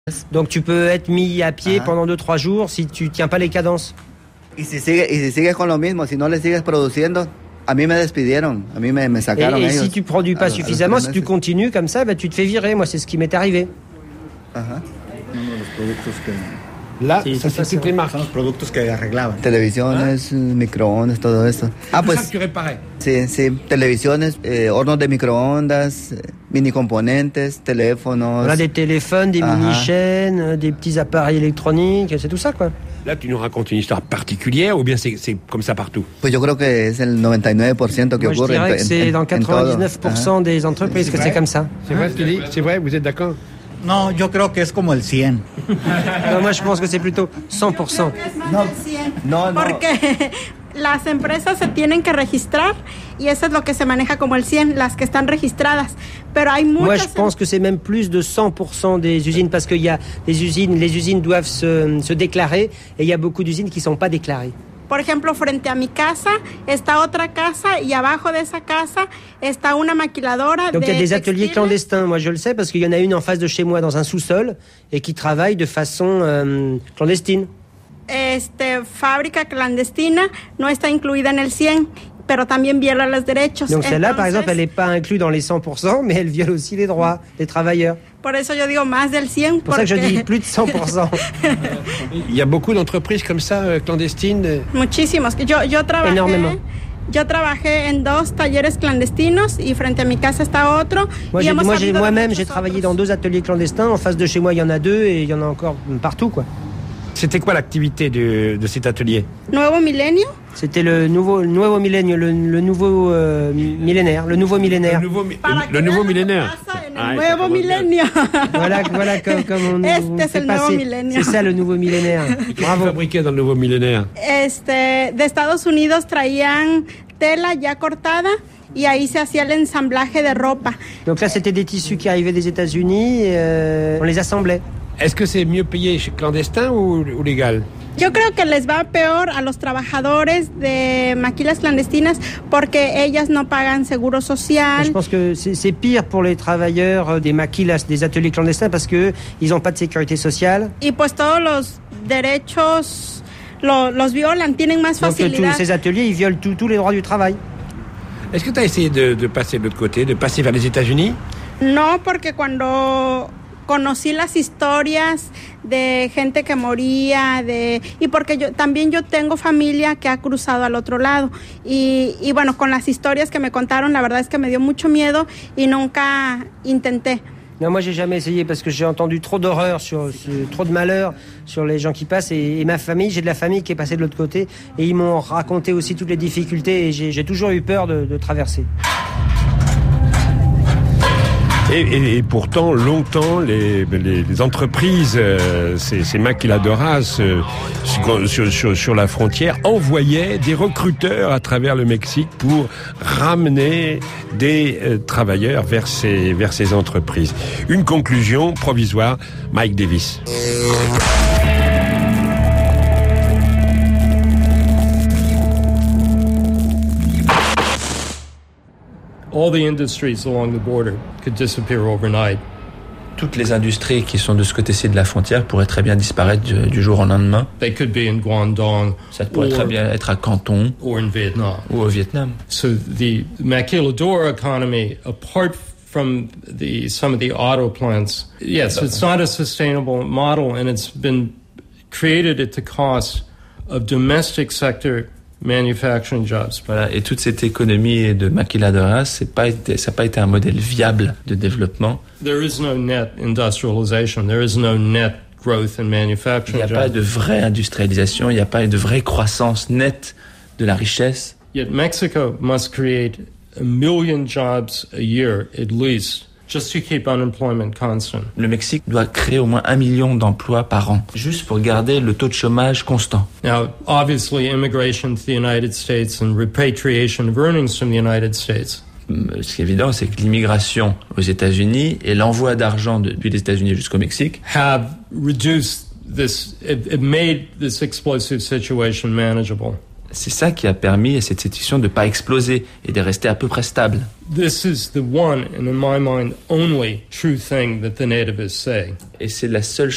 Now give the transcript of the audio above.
Donc tu peux être mis à pied pendant 2-3 jours si tu tiens pas les cadences. Y si sigues con lo mismo, si no le sigues produciendo, a mí me despidieron, a mí me sacaron et ellos. Si tu produis pas suffisamment, si tu continues comme ça, tu te fais virer. Moi, c'est ce qui m'est arrivé. Là, ça c'est toutes les marques. Son los productos que arreglaban. Televisiones, microondas, todo eso. Tout ça que tu réparais. Sí, televisiones, hornos de microondas, mini componentes, teléfonos. Voilà, des téléphones, des mini-chaînes, des petits appareils électroniques, c'est tout ça, quoi. Là, tu nous racontes une histoire particulière ou bien c'est comme ça partout? Pues yo creo que es el 99% que Moi, ocurre. Je dirais que c'est dans 99% des entreprises que c'est comme ça. C'est vrai ce qu'il dit? C'est vrai, vous êtes d'accord? No, yo creo que es como el 100. Non, moi, je pense que c'est plutôt 100%. No. Porque las empresas se tienen que registrar y eso es lo que se maneja como el 100, las que están registradas. Pero hay muchas. Moi, je pense que c'est même plus de 100% des usines parce qu'il y a des usines, les usines doivent se déclarer et il y a beaucoup d'usines qui ne sont pas déclarées. Por ejemplo, frente a mi casa está otra casa y abajo de esa casa está una maquiladora. Donc il y a des ateliers clandestins, moi je le sais parce qu'il y en a une en face de chez moi dans un sous-sol et qui travaille de façon clandestine. Fábrica clandestina no está incluida en el 100, pero también viola los derechos. Donc celle-là, par exemple, elle n'est pas inclue dans les 100%, mais elle viole aussi les droits des travailleurs. Por eso yo digo más del 100. Pour ça que je dis plus de 100%. Il y a beaucoup d'entreprises comme ça, clandestines. Muchísimos. Yo trabajé. Énormément. Yo trabajé en 2 talleres clandestinos y frente a mi casa está otro. Moi-même, j'ai travaillé dans 2 ateliers clandestins. En face de chez moi, il y en a 2 et il y en a encore partout, quoi. C'était quoi l'activité de cet atelier? Nuevo Milenio. C'était le nouveau millénaire, le nouveau millénaire. Le nouveau millénaire. Nuevo Milenio. Voilà comme on es el nuevo milenio. C'est ça le nouveau millénaire. Bravo. Fabriqué dans le nouveau millénaire. De Estados Unidos traían tela ya cortada y ahí se hacía el ensamblaje de ropa. Donc là, c'était des tissus qui arrivaient des États-Unis, on les assemblait. Est-ce que c'est mieux payé clandestin ou légal? Yo creo que les va peor a los trabajadores de maquilas clandestinas porque ellas no pagan seguro social. Je pense que c'est pire pour les travailleurs des maquilas, des ateliers clandestins parce que ils n'ont pas de sécurité sociale. Y pues todos los derechos los violan, tienen más facilidad. Donc tous ces ateliers, ils violent tous les droits du travail. Est-ce que tu as essayé de passer de l'autre côté, de passer vers les États-Unis? No, porque cuando conocí las historias de gente que moría, y porque yo tengo familia que ha cruzado al otro lado y bueno, con las historias que me contaron, la verdad es que me dio mucho miedo y nunca intenté. Non, moi j'ai jamais essayé parce que j'ai entendu trop d'horreur, trop de malheur sur les gens qui passent et ma famille, j'ai de la famille qui est passée de l'autre côté et ils m'ont raconté aussi toutes les difficultés et j'ai toujours eu peur de traverser. Et pourtant, longtemps, les entreprises, ces maquiladoras sur la frontière envoyaient des recruteurs à travers le Mexique pour ramener des travailleurs vers ces entreprises. Une conclusion provisoire, Mike Davis. All the industries along the border could disappear overnight. Toutes les industries qui sont de ce côté-ci de la frontière pourraient très bien disparaître du jour au lendemain. They could be in Guangdong. Ça pourrait très bien être à Canton. Or in Vietnam. Ou au Vietnam. So the maquiladora economy, apart from some of the auto plants, yes, it's not a sustainable model, and it's been created at the cost of domestic sector manufacturing jobs. Voilà, et toute cette économie de maquiladora, ça n'a pas été un modèle viable de développement. There is no net industrialization. There is no net growth in manufacturing. Il n'y a pas de vraie industrialisation, il n'y a pas de vraie croissance nette de la richesse. Yet Mexico must create 1 million jobs a year at least, just to keep unemployment constant. Le Mexique doit créer au moins 1 million d'emplois par an, juste pour garder le taux de chômage constant. Now, obviously, immigration to the United States and repatriation of earnings from the United States. Ce qui est évident, c'est que l'immigration aux États-Unis et l'envoi d'argent depuis les États-Unis jusqu'au Mexique have reduced it made this explosive situation manageable. C'est ça qui a permis à cette situation de ne pas exploser et de rester à peu près stable. This is the one, and in my mind, only true thing that the nativists say. Et c'est la seule